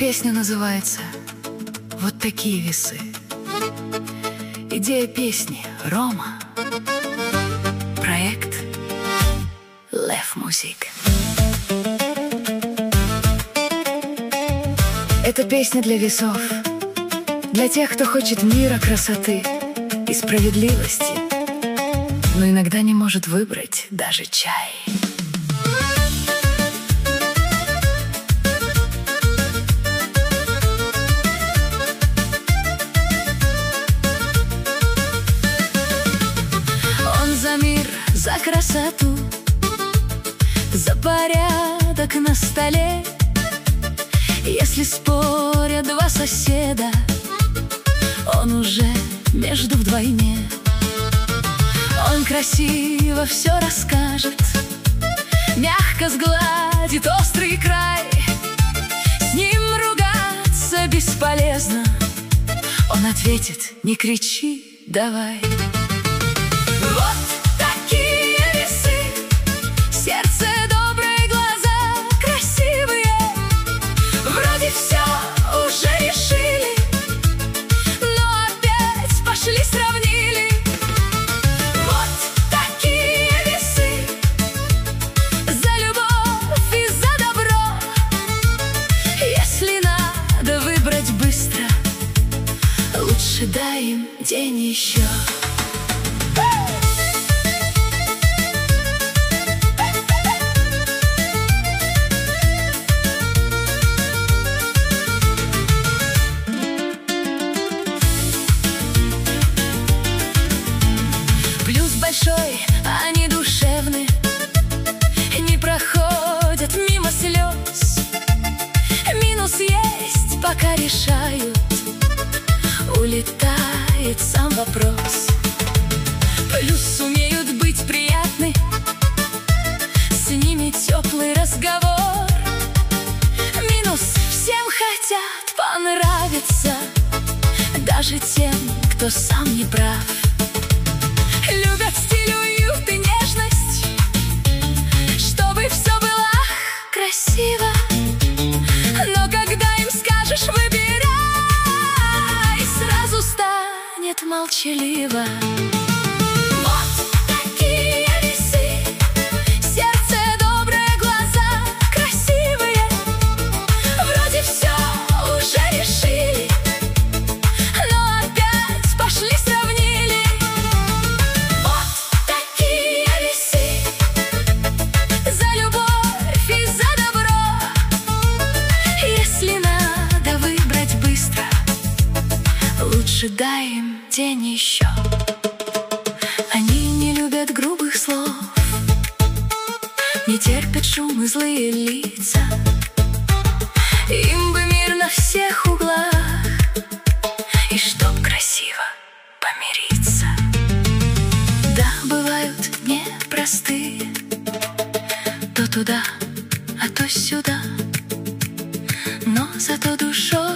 песня называется «Вот такие весы». Идея песни Рома. Проект Лев Музик. Это песня для весов, для тех, кто хочет мира, красоты и справедливости, но иногда не может выбрать даже чай. Он за мир, за красоту, за порядок на столе. Если спорят два соседа, он уже между вдвойне. Он красиво все расскажет, мягко сгладит острый край. С ним ругаться бесполезно, он ответит: не кричи, давай. Вот такие весы, сердце доброе, глаза красивые. Вроде все уже решили, но опять пошли сравнили. Вот такие весы, за любовь и за добро. Если надо выбрать быстро, лучше дай им день еще. Плюс большой, они душевны, не проходят мимо слез. Минус есть, пока решают, улетает сам вопрос. Плюс умеют быть приятны, с ними теплый разговор. Минус всем хотят понравиться, даже тем, кто сам не прав. Любят стиль, уют и нежность, чтобы все было красиво. Но когда им скажешь выбирай, сразу станет молчаливо. Вот такие весы, сердце доброе, глаза красивые. Вроде все уже решили, но опять пошли сравнили. Лучше дай им день еще. Они не любят грубых слов, не терпят шум и злые лица. Им бы мир на всех углах, и чтоб красиво помириться. Да, бывают дни простые, то туда, а то сюда, но зато душой